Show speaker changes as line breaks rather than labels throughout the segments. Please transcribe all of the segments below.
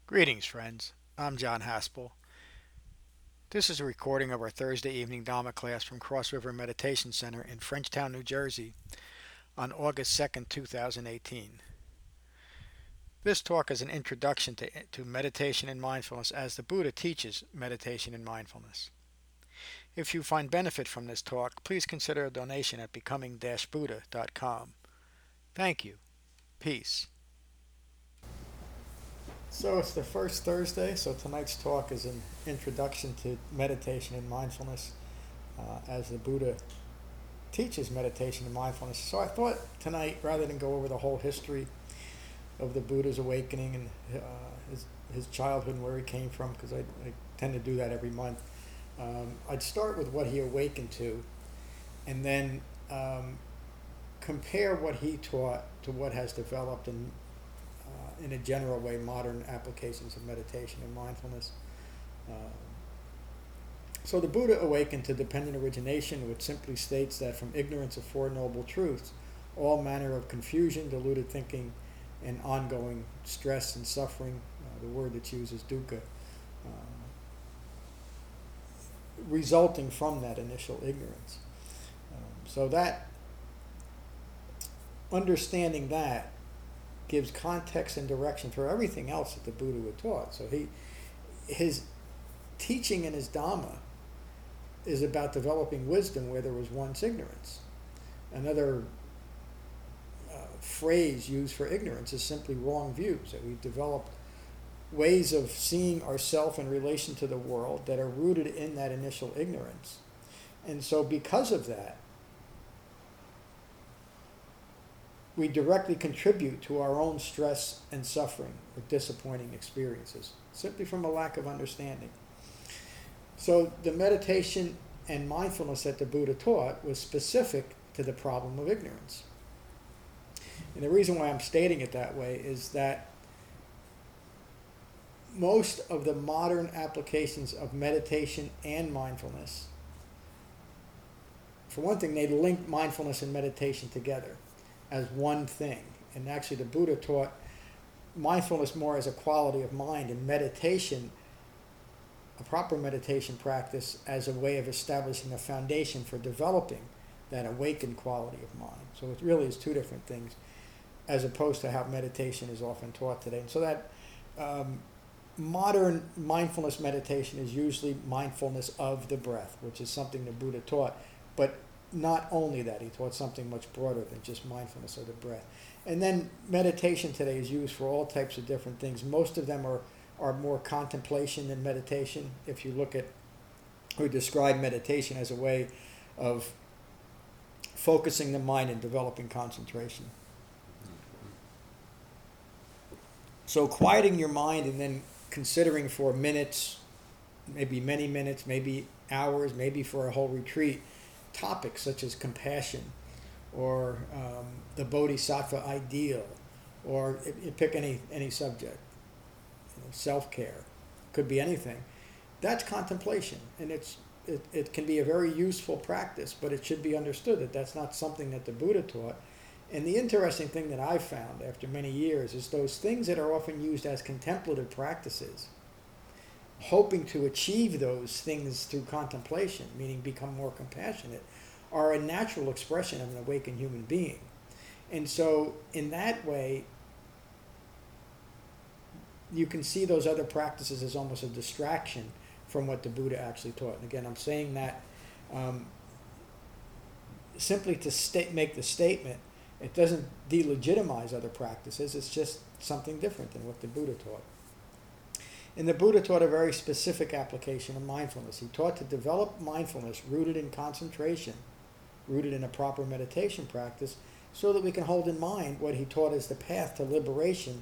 Greetings, friends. I'm John Haspel. This is a recording of our Thursday evening Dharma class from Cross River Meditation Center in Frenchtown, New Jersey on August 2nd, 2018. This talk is an introduction to meditation and mindfulness as the Buddha teaches meditation and mindfulness. If you find benefit from this talk, please consider a donation at becoming-buddha.com. Thank you. Peace. So it's the first Thursday, so tonight's talk is an introduction to meditation and mindfulness as the Buddha teaches meditation and mindfulness. So I thought tonight, rather than go over the whole history of the Buddha's awakening and his childhood and where he came from, because I tend to do that every month, I'd start with what he awakened to, and then compare what he taught to what has developed in a general way, modern applications of meditation and mindfulness. So the Buddha awakened to dependent origination, which simply states that from ignorance of Four Noble Truths, all manner of confusion, deluded thinking, and ongoing stress and suffering, the word that's used is dukkha, resulting from that initial ignorance. So that, understanding that, gives context and direction for everything else that the Buddha had taught. So his teaching in his Dhamma is about developing wisdom where there was once ignorance. Another phrase used for ignorance is simply wrong views. That we've developed ways of seeing ourselves in relation to the world that are rooted in that initial ignorance. And so because of that, we directly contribute to our own stress and suffering or disappointing experiences, simply from a lack of understanding. So the meditation and mindfulness that the Buddha taught was specific to the problem of ignorance. And the reason why I'm stating it that way is that most of the modern applications of meditation and mindfulness, for one thing, they link mindfulness and meditation together as one thing. And actually the Buddha taught mindfulness more as a quality of mind, and meditation, a proper meditation practice, as a way of establishing a foundation for developing that awakened quality of mind. So it really is two different things, as opposed to how meditation is often taught today. And so that modern mindfulness meditation is usually mindfulness of the breath, which is something the Buddha taught, but not only that, he taught something much broader than just mindfulness of the breath. And then meditation today is used for all types of different things. Most of them are more contemplation than meditation. If you look at or describe meditation as a way of focusing the mind and developing concentration. So quieting your mind and then considering for minutes, maybe many minutes, maybe hours, maybe for a whole retreat, topics such as compassion or the bodhisattva ideal, or you pick any subject, self-care, could be anything. That's contemplation, and it can be a very useful practice, but it should be understood that that's not something that the Buddha taught. And the interesting thing that I've found after many years is those things that are often used as contemplative practices, hoping to achieve those things through contemplation, meaning become more compassionate, are a natural expression of an awakened human being. And so in that way, you can see those other practices as almost a distraction from what the Buddha actually taught. And again, I'm saying that simply to make the statement. It doesn't delegitimize other practices. It's just something different than what the Buddha taught. And the Buddha taught a very specific application of mindfulness. He taught to develop mindfulness rooted in concentration, rooted in a proper meditation practice, so that we can hold in mind what he taught as the path to liberation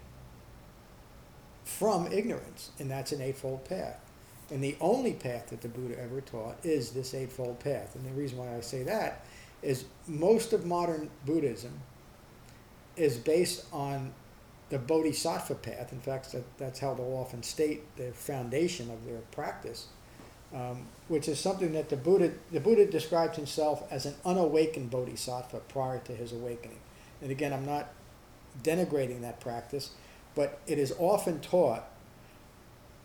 from ignorance, and that's an Eightfold Path. And the only path that the Buddha ever taught is this Eightfold Path. And the reason why I say that is most of modern Buddhism is based on the Bodhisattva path. In fact, that's how they'll often state the foundation of their practice, which is something that the Buddha described himself as an unawakened Bodhisattva prior to his awakening. And again, I'm not denigrating that practice, but it is often taught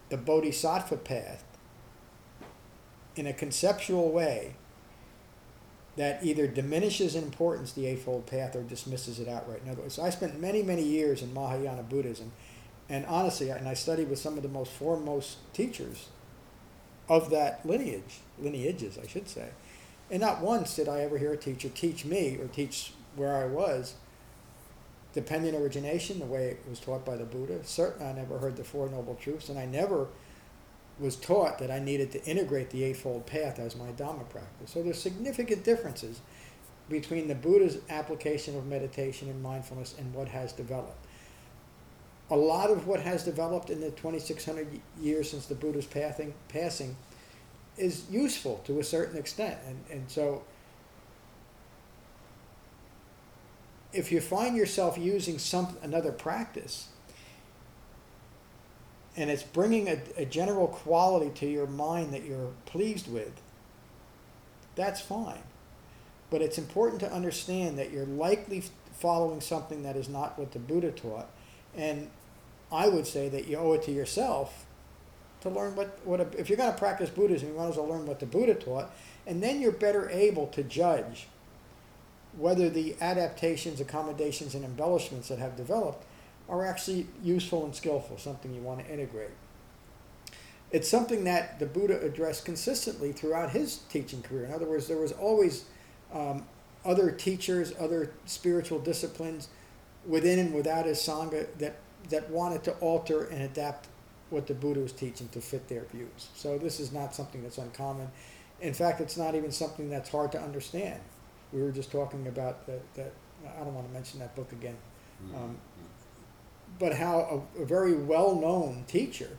the Bodhisattva path in a conceptual way that either diminishes in importance the Eightfold Path or dismisses it outright. In other words, I spent many, many years in Mahayana Buddhism, and honestly, I studied with some of the most foremost teachers of that lineages, I should say. And not once did I ever hear a teacher teach me or teach where I was dependent origination, the way it was taught by the Buddha. Certainly I never heard the Four Noble Truths, and I never was taught that I needed to integrate the Eightfold Path as my Dhamma practice. So there's significant differences between the Buddha's application of meditation and mindfulness and what has developed. A lot of what has developed in the 2,600 years since the Buddha's passing is useful to a certain extent. And so if you find yourself using another practice and it's bringing a general quality to your mind that you're pleased with, that's fine. But it's important to understand that you're likely following something that is not what the Buddha taught. And I would say that you owe it to yourself to learn if you're going to practice Buddhism, you might as well learn what the Buddha taught, and then you're better able to judge whether the adaptations, accommodations, and embellishments that have developed are actually useful and skillful, something you want to integrate. It's something that the Buddha addressed consistently throughout his teaching career. In other words, there was always other teachers, other spiritual disciplines within and without his Sangha that wanted to alter and adapt what the Buddha was teaching to fit their views. So this is not something that's uncommon. In fact, it's not even something that's hard to understand. We were just talking about that I don't want to mention that book again, but how a very well-known teacher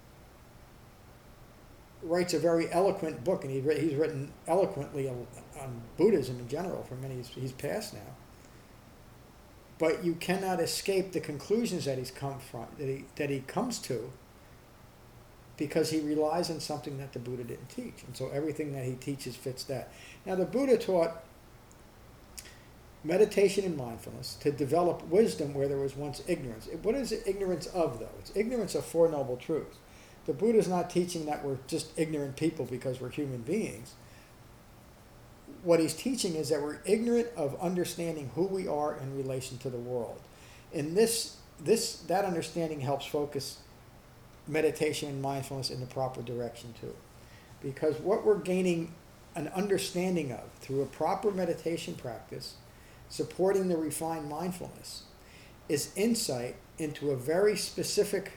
writes a very eloquent book, and he's written eloquently on Buddhism in general for many, he's passed now. But you cannot escape the conclusions that that he comes to, because he relies on something that the Buddha didn't teach. And so everything that he teaches fits that. Now the Buddha taught meditation and mindfulness to develop wisdom where there was once ignorance. What is it ignorance of, though? It's ignorance of Four Noble Truths. The Buddha is not teaching that we're just ignorant people because we're human beings. What he's teaching is that we're ignorant of understanding who we are in relation to the world. And that understanding helps focus meditation and mindfulness in the proper direction too. Because what we're gaining an understanding of through a proper meditation practice, supporting the refined mindfulness, is insight into a very specific,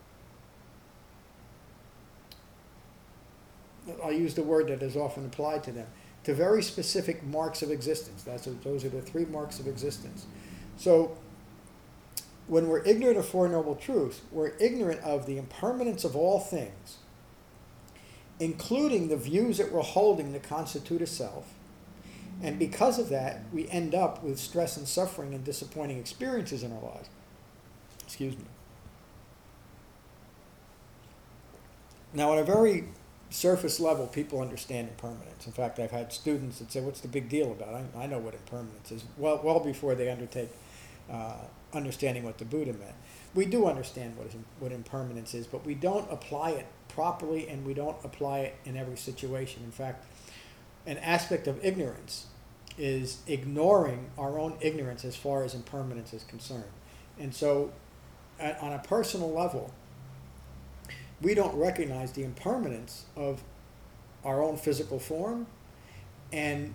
I'll use the word that is often applied to them, to very specific marks of existence. Those are the three marks of existence. So when we're ignorant of Four Noble Truths, we're ignorant of the impermanence of all things, including the views that we're holding to constitute a self. And because of that, we end up with stress and suffering and disappointing experiences in our lives. Excuse me. Now, at a very surface level, people understand impermanence. In fact, I've had students that say, what's the big deal about it? I know what impermanence is, well before they undertake understanding what the Buddha meant. We do understand what impermanence is, but we don't apply it properly, and we don't apply it in every situation. In fact, an aspect of ignorance is ignoring our own ignorance as far as impermanence is concerned. And so, on a personal level, we don't recognize the impermanence of our own physical form, and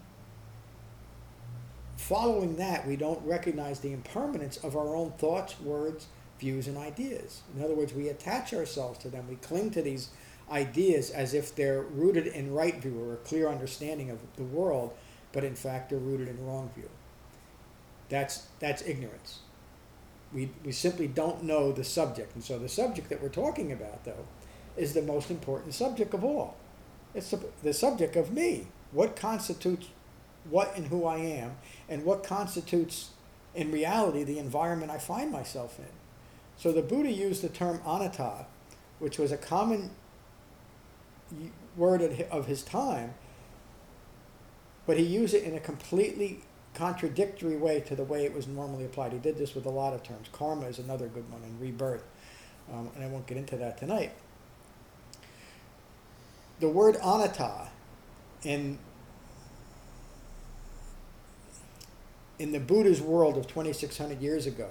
following that, we don't recognize the impermanence of our own thoughts, words, views, and ideas. In other words, we attach ourselves to them. We cling to these ideas as if they're rooted in right view or a clear understanding of the world, but in fact they're rooted in wrong view. That's ignorance. We simply don't know the subject. And so the subject that we're talking about, though, is the most important subject of all. It's the subject of me. What constitutes what and who I am, and what constitutes, in reality, the environment I find myself in. So the Buddha used the term anatta, which was a common word of his time, but he used it in a completely contradictory way to the way it was normally applied. He did this with a lot of terms. Karma is another good one, and rebirth. and I won't get into that tonight. The word anatta in the Buddha's world of 2,600 years ago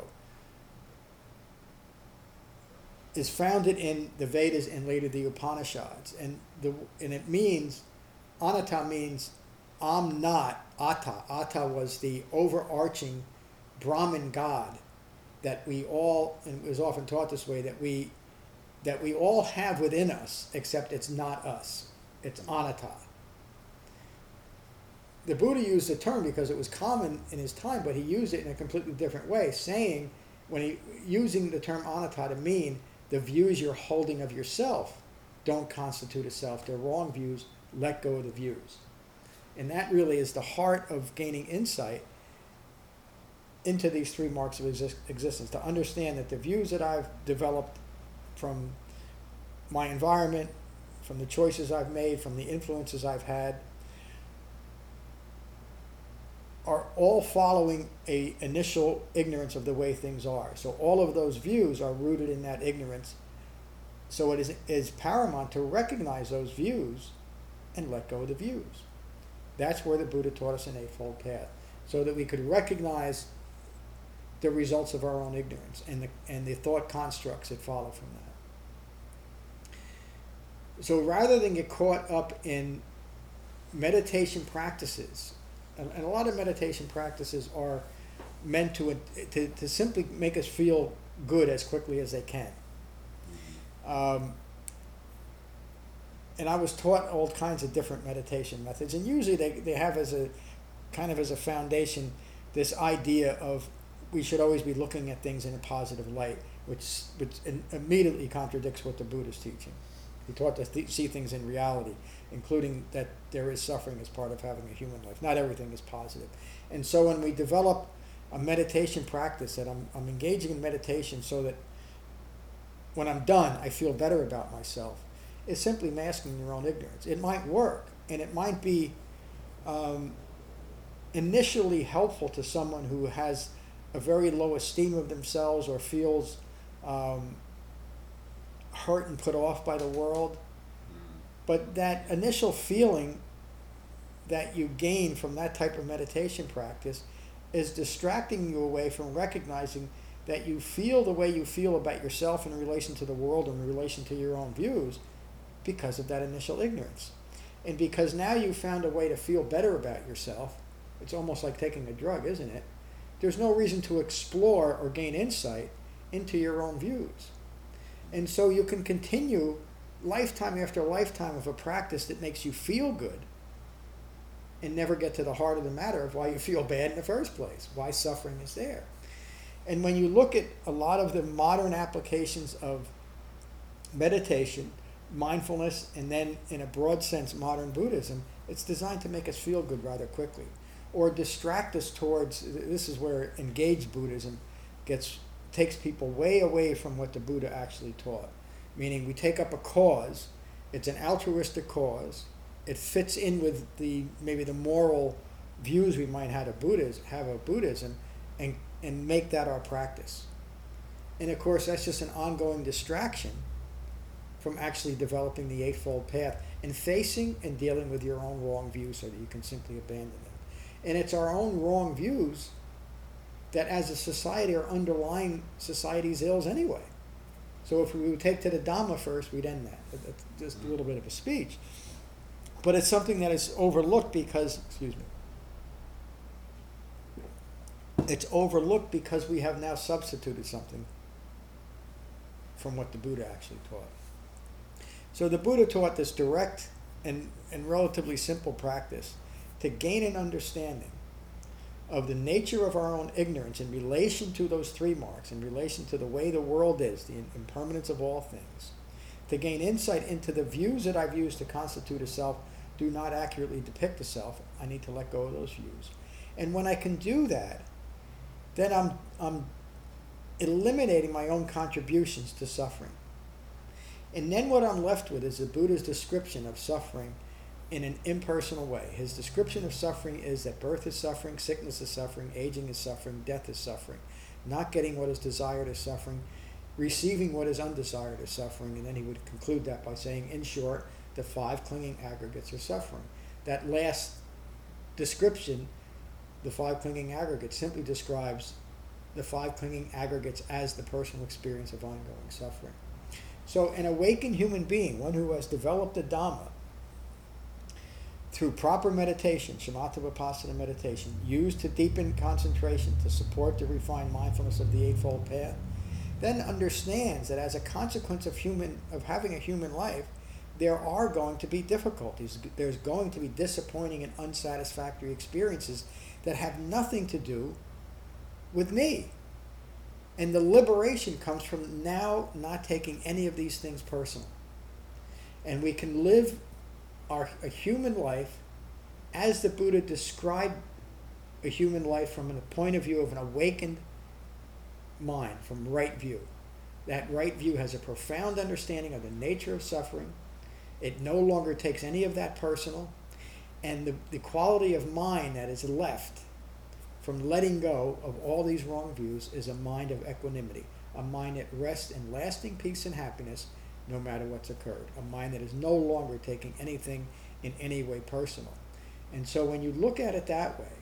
is founded in the Vedas and later the Upanishads, and it means, anatta means I'm not atta. Atta was the overarching Brahman God that we all, and it was often taught this way, that we all have within us, except it's not us. It's anatta. The Buddha used the term because it was common in his time, but he used it in a completely different way, saying, using the term anatta to mean the views you're holding of yourself don't constitute a self. They're wrong views. Let go of the views. And that really is the heart of gaining insight into these three marks of existence, to understand that the views that I've developed from my environment, from the choices I've made, from the influences I've had, are all following a initial ignorance of the way things are. So all of those views are rooted in that ignorance. So it is paramount to recognize those views and let go of the views. That's where the Buddha taught us an Eightfold Path, so that we could recognize the results of our own ignorance and the thought constructs that follow from that. So rather than get caught up in meditation practices, and a lot of meditation practices are meant to simply make us feel good as quickly as they can. And I was taught all kinds of different meditation methods, and usually they have as a foundation this idea of we should always be looking at things in a positive light, which immediately contradicts what the Buddha is teaching. He taught us to see things in reality, including that there is suffering as part of having a human life. Not everything is positive. And so when we develop a meditation practice, that I'm engaging in meditation so that when I'm done, I feel better about myself, it's simply masking your own ignorance. It might work, and it might be initially helpful to someone who has a very low esteem of themselves or feels hurt and put off by the world. But that initial feeling that you gain from that type of meditation practice is distracting you away from recognizing that you feel the way you feel about yourself in relation to the world and in relation to your own views because of that initial ignorance. And because now you've found a way to feel better about yourself, it's almost like taking a drug, isn't it? There's no reason to explore or gain insight into your own views. And so you can continue lifetime after lifetime of a practice that makes you feel good and never get to the heart of the matter of why you feel bad in the first place, why suffering is there. And when you look at a lot of the modern applications of meditation, mindfulness, and then in a broad sense modern Buddhism, it's designed to make us feel good rather quickly, or distract us towards, this is where engaged Buddhism takes people way away from what the Buddha actually taught. Meaning we take up a cause, it's an altruistic cause, it fits in with maybe the moral views we might have of Buddhism, and make that our practice. And of course that's just an ongoing distraction from actually developing the Eightfold Path and facing and dealing with your own wrong views so that you can simply abandon them. And it's our own wrong views that as a society are underlying society's ills anyway. So if we would take to the Dhamma first, we'd end that. That's just a little bit of a speech. But it's something that is overlooked because, it's overlooked because we have now substituted something from what the Buddha actually taught. So the Buddha taught this direct and relatively simple practice to gain an understanding of the nature of our own ignorance in relation to those three marks, in relation to the way the world is, the impermanence of all things, to gain insight into the views that I've used to constitute a self do not accurately depict a self. I need to let go of those views. And when I can do that, then I'm eliminating my own contributions to suffering. And then what I'm left with is the Buddha's description of suffering in an impersonal way. His description of suffering is that birth is suffering, sickness is suffering, aging is suffering, death is suffering. Not getting what is desired is suffering. receiving what is undesired is suffering, and then he would conclude that by saying, in short, the five clinging aggregates are suffering. That last description, the five clinging aggregates, simply describes the five clinging aggregates as the personal experience of ongoing suffering. So an awakened human being, one who has developed the Dhamma, through proper meditation, shamatha vipassana meditation, used to deepen concentration, to support the refined mindfulness of the Eightfold Path, then understands that as a consequence of having a human life, there are going to be difficulties. There's going to be disappointing and unsatisfactory experiences that have nothing to do with me. And the liberation comes from now not taking any of these things personal. And we can live a human life as the Buddha described a human life from the point of view of an awakened mind, from right view. That right view has a profound understanding of the nature of suffering. It no longer takes any of that personal. And the quality of mind that is left from letting go of all these wrong views is a mind of equanimity, a mind that rests in lasting peace and happiness no matter what's occurred, a mind that is no longer taking anything in any way personal. And so when you look at it that way,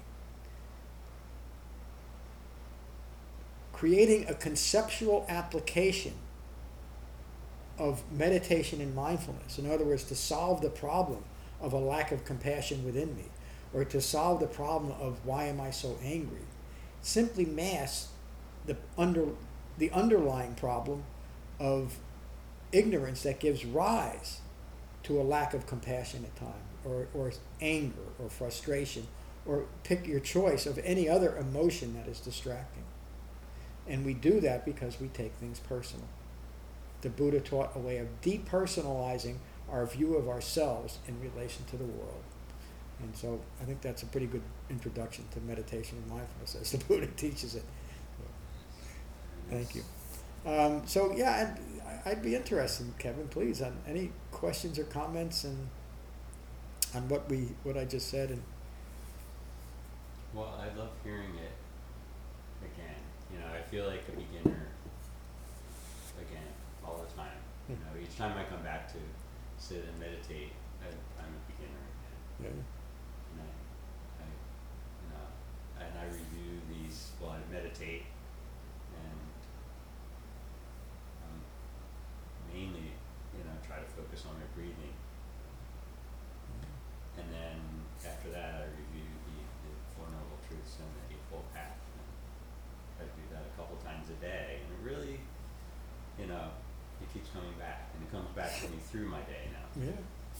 creating a conceptual application of meditation and mindfulness, in other words, to solve the problem of a lack of compassion within me, or to solve the problem of why am I so angry, simply masks the underlying problem of ignorance that gives rise to a lack of compassion at times, or anger, or frustration, or pick your choice of any other emotion that is distracting. And we do that because we take things personal. The Buddha taught a way of depersonalizing our view of ourselves in relation to the world. And so I think that's a pretty good introduction to meditation and mindfulness as the Buddha teaches it. Thank you. So yeah, I'd be interested, Kevin, please, on any questions or comments and on what I just said. And
well, I love hearing it again. I feel like a beginner again all the time. Each time I come back to sit and meditate, I'm a beginner again.
Yeah.
And I review these while I meditate, and mainly, try to focus on my breathing. And then after that, I review the Four Noble Truths and the Eightfold Path. And I do that a couple times a day, and it really, it keeps coming back, and it comes back to me through my day now.
Yeah.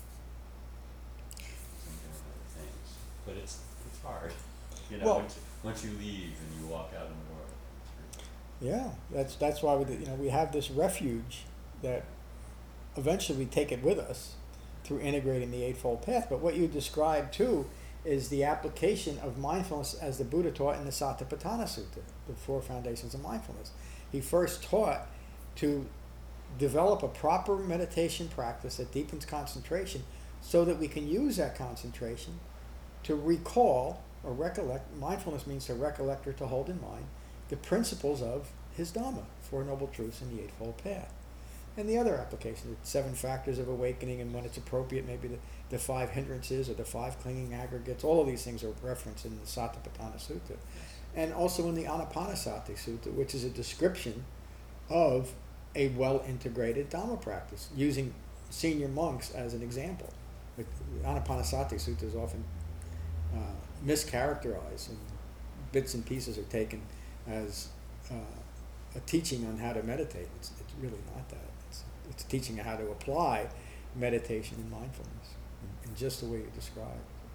I'm doing other things, but it's hard.
Well,
once you leave and you walk out in the world.
Yeah, that's why we have this refuge that eventually we take it with us through integrating the Eightfold Path. But what you described too is the application of mindfulness as the Buddha taught in the Satipatthana Sutta, the Four Foundations of Mindfulness. He first taught to develop a proper meditation practice that deepens concentration so that we can use that concentration to recall or recollect. Mindfulness means to recollect or to hold in mind the principles of his Dhamma, Four Noble Truths and the Eightfold Path. And the other application, the 7 factors of awakening, and when it's appropriate, maybe the 5 hindrances or the 5 clinging aggregates. All of these things are referenced in the Satipatthana Sutta. And also in the Anapanasati Sutta, which is a description of a well-integrated Dhamma practice, using senior monks as an example. The Anapanasati Sutta is often mischaracterized, and bits and pieces are taken as a teaching on how to meditate. It's really not that. It's teaching how to apply meditation and mindfulness in just the way you described.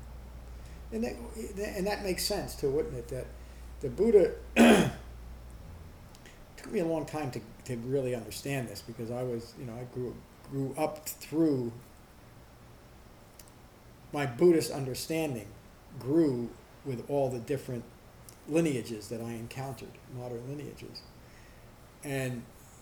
And that makes sense too, wouldn't it? That the Buddha took me a long time to really understand this, because I grew up through my Buddhist understanding, grew with all the different lineages that I encountered, modern lineages. And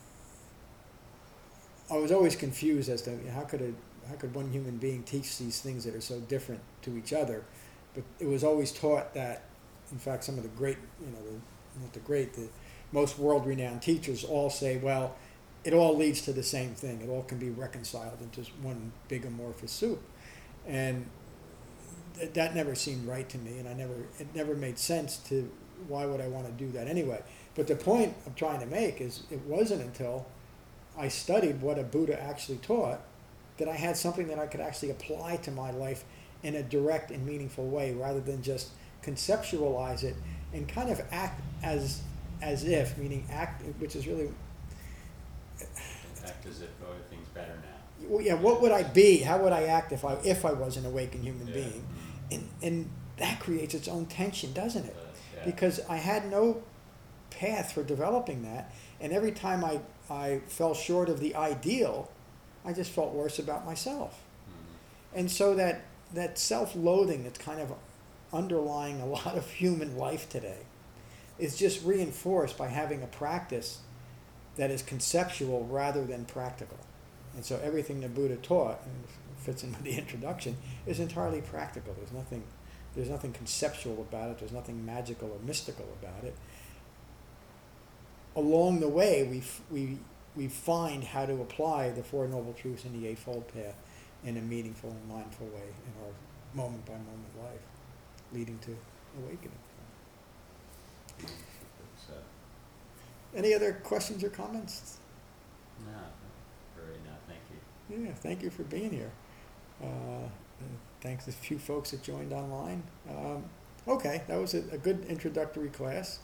I was always confused as to how could one human being teach these things that are so different to each other. But it was always taught that, in fact, some of the great, the most world-renowned teachers all say, well, it all leads to the same thing. It all can be reconciled into one big amorphous soup. And that never seemed right to me, and it never made sense to, why would I want to do that anyway? But the point I'm trying to make is, it wasn't until I studied what a Buddha actually taught that I had something that I could actually apply to my life in a direct and meaningful way, rather than just conceptualize it and kind of act as if, meaning act, which is really,
Act as if everything's better now.
well, yeah, what would I be? How would I act if I was an awakened human
Yeah.
being? And that creates its own tension, doesn't it?
Yeah.
Because I had no path for developing that, and every time I fell short of the ideal, I just felt worse about myself. And so that self-loathing that's kind of underlying a lot of human life today is just reinforced by having a practice that is conceptual rather than practical. And so everything the Buddha taught, and fits in with the introduction, is entirely practical. There's nothing conceptual about it. There's nothing magical or mystical about it. Along the way, we find how to apply the Four Noble Truths and the Eightfold Path in a meaningful and mindful way in our moment-by-moment life, leading to awakening.
So,
Any other questions or comments?
no, for right now, thank you.
Yeah, thank you for being here. Thanks to the few folks that joined online. Okay, that was a good introductory class.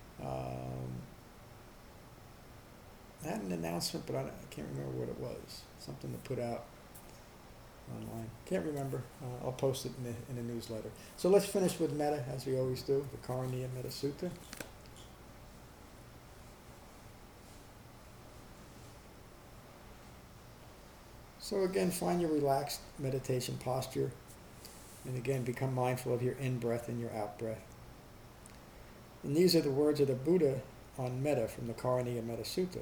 I had an announcement, but I can't remember what it was. Something to put out online. Can't remember. I'll post it in the newsletter. So let's finish with metta, as we always do, the Karaniya Metta Sutta. So again, find your relaxed meditation posture. And again, become mindful of your in-breath and your out-breath. And these are the words of the Buddha on metta from the Karaniya Metta Sutta.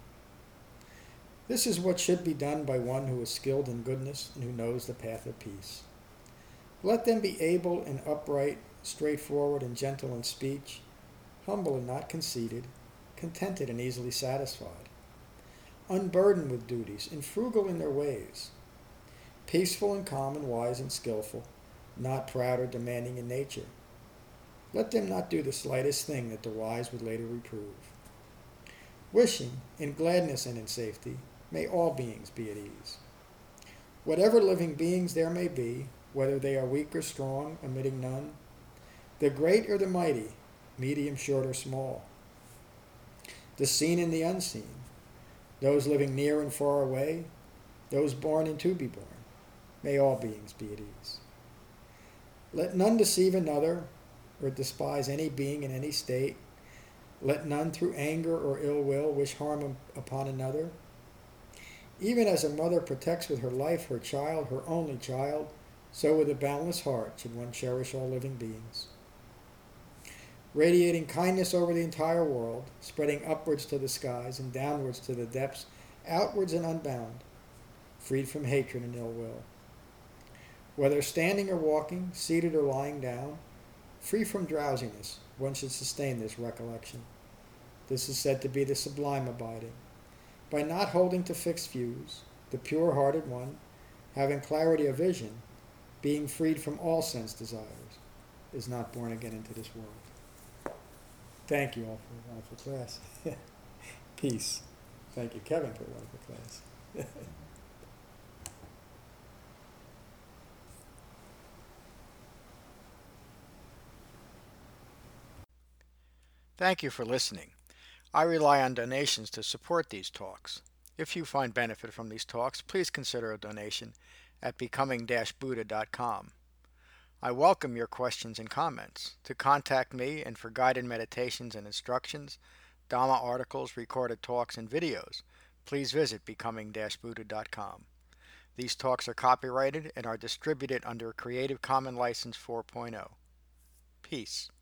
This is what should be done by one who is skilled in goodness and who knows the path of peace. Let them be able and upright, straightforward and gentle in speech, humble and not conceited, contented and easily satisfied, unburdened with duties and frugal in their ways, peaceful and calm and wise and skillful, not proud or demanding in nature. Let them not do the slightest thing that the wise would later reprove. Wishing, in gladness and in safety, may all beings be at ease. Whatever living beings there may be, whether they are weak or strong, omitting none, the great or the mighty, medium, short, or small, the seen and the unseen, those living near and far away, those born and to be born, may all beings be at ease. Let none deceive another or despise any being in any state. Let none through anger or ill will wish harm upon another. Even as a mother protects with her life her child, her only child, so with a boundless heart should one cherish all living beings. Radiating kindness over the entire world, spreading upwards to the skies and downwards to the depths, outwards and unbound, freed from hatred and ill will. Whether standing or walking, seated or lying down, free from drowsiness, one should sustain this recollection. This is said to be the sublime abiding. By not holding to fixed views, the pure-hearted one, having clarity of vision, being freed from all sense desires, is not born again into this world. Thank you all for a wonderful class. Peace. Thank you, Kevin, for a wonderful class. Thank you for listening. I rely on donations to support these talks. If you find benefit from these talks, please consider a donation at becoming-buddha.com. I welcome your questions and comments. To contact me and for guided meditations and instructions, Dhamma articles, recorded talks, and videos, please visit becoming-buddha.com. These talks are copyrighted and are distributed under a Creative Commons License 4.0. Peace.